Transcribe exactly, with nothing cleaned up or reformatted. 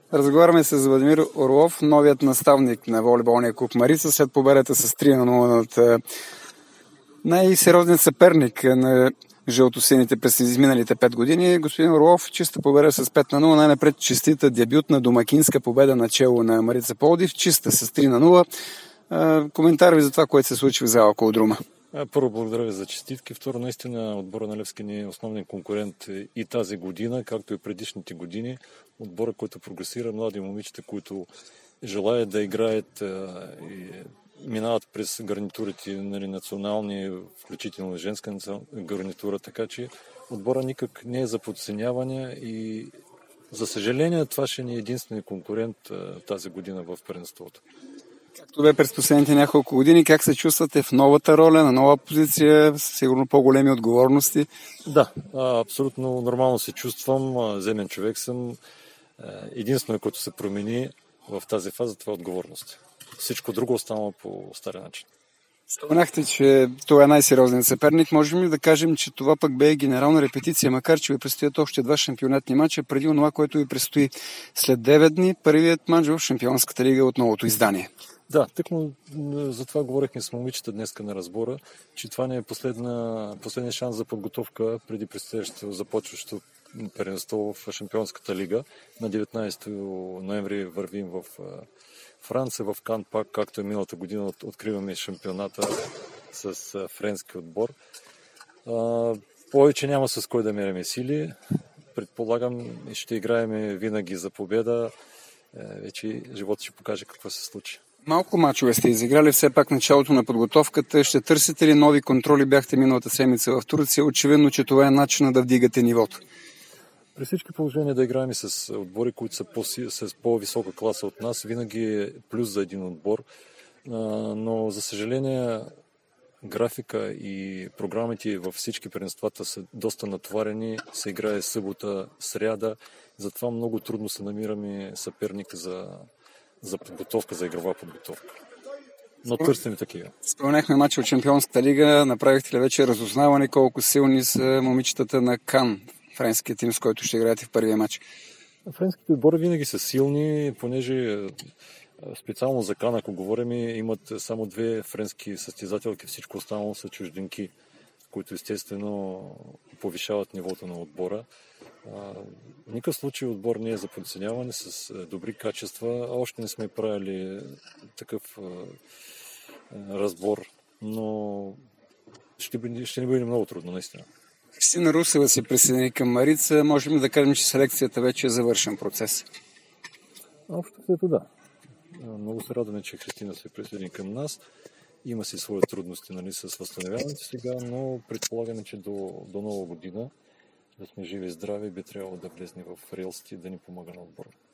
Разговаряме с Владимир Орлов, новият наставник на волейболния клуб Марица, след победата с три на нула над най-сериозният съперник на жълтосините през изминалите пет години. Господин Орлов, чиста победа с пет на нула, най-напред честита дебютна домакинска победа начело на Марица Пловдив, чиста с три на нула. Коментар ви за това, което се случи в зала Калдрума. Първо, благодаря ви за честитки. Второ, наистина отбора на Левски ни е основен конкурент и тази година, както и предишните години. Отбора, който прогресира, млади момичета, които желаят да играят и минават през гарнитурите, нали, национални, включително и женска гарнитура, така че отбора никак не е за подценяване и за съжаление това ще ни е единственият конкурент тази година в първенството. Както бе през последните няколко години, как се чувствате в новата роля, на нова позиция, сигурно по-големи отговорности? Да, абсолютно нормално се чувствам, земен човек съм. Единствено, което се промени в тази фаза, това е отговорност. Всичко друго останало по стария начин. Споменахте, че това е най-сериозният съперник. Можем ли да кажем, че това пък бе генерална репетиция, макар че ви предстоят още два шампионатни мача, преди това, което ви предстои след девет дни, първият мач в Шампионската лига от новото издание? Да, тъкмо за това говорихме с момичета днеска на разбора, че това не е последна, последния шанс за подготовка преди предстоящото започващо първенство в Шампионската лига. На деветнайсети ноември вървим в Франция, в Кан пак, както и миналата година откриваме шампионата с френски отбор. Повече няма с кой да меряме сили. Предполагам, ще играем винаги за победа. Вече живота ще покаже какво се случи. Малко мачове сте изиграли, все пак началото на подготовката. Ще търсите ли нови контроли? Бяхте миналата седмица в Турция. Очевидно, че това е начинът да вдигате нивото. При всички положения да играем с отбори, които са по- с по-висока класа от нас, винаги е плюс за един отбор. Но, за съжаление, графика и програмите във всички първенствата са доста натоварени. Се играе събота, сряда. Затова много трудно се намираме съперник за, за подготовка, за игрова подготовка. Но търсим такива. Спомнахме мача от Шампионската лига. Направихте ли вече разузнаване колко силни са момичетата на Кан, френския тим, с който ще играете в първия матч? Френските отбори винаги са силни, понеже специално за Кан, ако говорим, имат само две френски състезателки, всичко останало са чужденки, които естествено повишават нивото на отбора. В никакъв случай отбор не е за подценяване, с добри качества. Още не сме правили такъв разбор, но ще, бъде, ще ни бъде много трудно, наистина. Христина Русева се присъедини към Марица. Можем ли да кажем, че селекцията вече е завършен процес? Общо след да. Много се радваме, че Христина се присъедини към нас. Има си свои трудности, нали, с възстановяването сега, но предполагаме, че до, до нова година да сме живи и здрави, би трябвало да влезне в релсите и да ни помага на отбора.